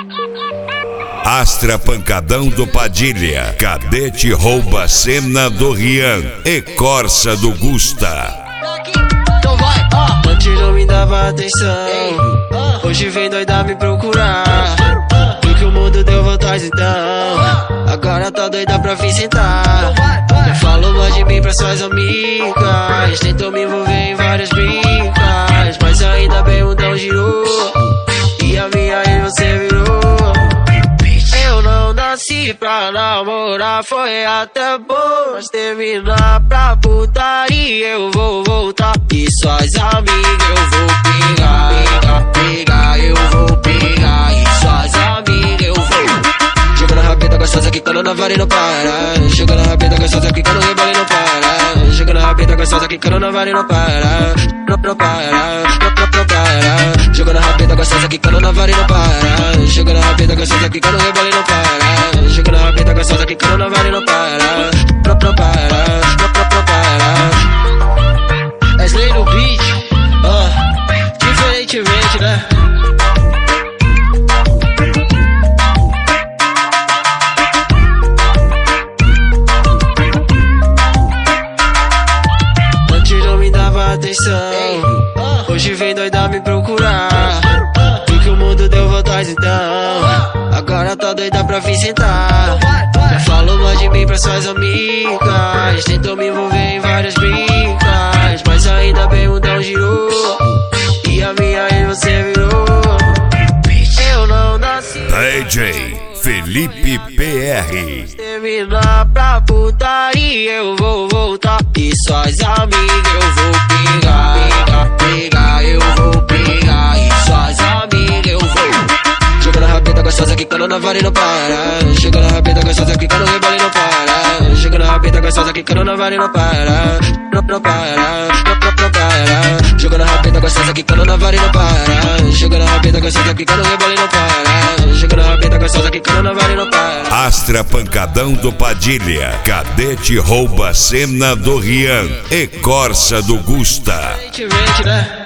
Astra Pancadão do Padilha, Cadete rouba a cena do Rian e Corsa do Gusta. Então vai, antes não me dava atenção, hoje vem doida me procurar. Viu que o mundo deu vontade então, agora tá doida pra vir sentar. Já falou mal de mim pra suas amigas, tentou me envolver em várias brincas, mas ainda bem o dão girou, e a minha aí você virou. Eu não nasci pra namorar, foi até bom, mas terminar pra putaria eu vou voltar. E suas amigas eu vou pegar, eu vou pegar. E suas amigas eu vou jogando a rabeta gostosa quicando na vara e não para. Jogando a rabeta gostosa quicando no rebole e não para. Jogando a rabeta gostosa quicando na vara e não para. Não para. Jogando a rabeta gostosa quicando na vara e não para. Jogando a rabeta gostosa quicando no rebole e não para. Jogando a rabeta gostosa quicando na vara e não para. Não para. Wesley no beat, diferentemente, né? Antes não me dava atenção, hoje vem doida me procurar. Viu que o mundo deu vontade então, agora tá doida pra vir sentar. Já falou mal de mim pra suas amigas, tentou me envolver em várias brincas, mas ainda bem o dão girou, e a minha aí você virou. Eu não nasci DJ Felipe PR. terminar pra putaria eu vou voltar. E suas amigas eu vou pegar, eu vou pegar. E suas amigas eu vou jogando a rabeta gostosa quicando na vara e não para. Jogando a rabeta gostosa quicando no rebole e não para. Jogando a rabeta gostosa quicando na vara e não para. Não para. Jogando a rabeta gostosa quicando na vara e não para. Jogando a rabeta gostosa quicando no rebole e não para. Jogando a rabeta gostosa quicando na vara e não para. Astra Pancadão do Padilha, Cadete rouba a cena do Rian e Corsa do Gusta. Diferentemente, né?